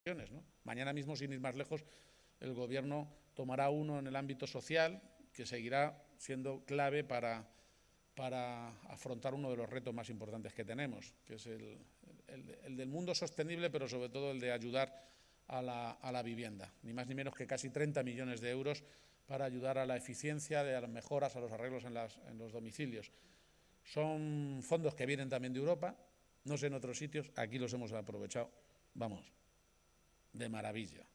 ¿no? Mañana mismo, sin ir más lejos, el Gobierno tomará uno en el ámbito social que seguirá siendo clave para afrontar uno de los retos más importantes que tenemos, que es el del mundo sostenible, pero sobre todo el de ayudar a la vivienda. Ni más ni menos que casi 30 millones de euros para ayudar a la eficiencia, a las mejoras, a los arreglos en los domicilios. Son fondos que vienen también de Europa, no sé en otros sitios, aquí los hemos aprovechado, vamos, de maravilla.